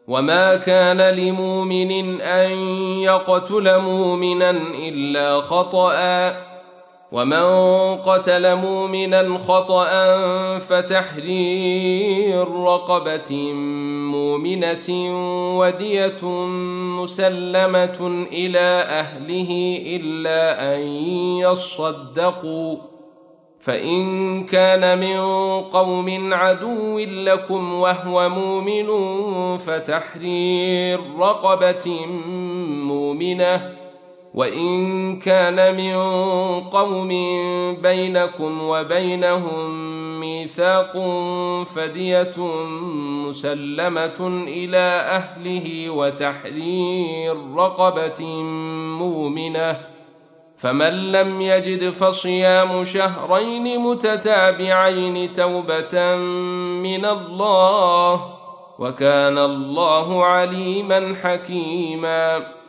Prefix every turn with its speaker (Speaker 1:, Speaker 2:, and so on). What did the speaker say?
Speaker 1: وما كان لمؤمن أن يقتل مؤمنا إلا خطأ، ومن قتل مؤمنا خطأ فتحرير رقبة مؤمنة ودية مسلمة إلى أهله إلا أن يصدقوا، فإن كان من قوم عدو لكم وهو مؤمن فتحرير رقبة مؤمنة، وإن كان من قوم بينكم وبينهم ميثاق فدية مسلمة إلى أهله وتحرير رقبة مؤمنة، فمن لم يجد فصيام شهرين متتابعين توبة من الله، وكان الله عليما حكيما.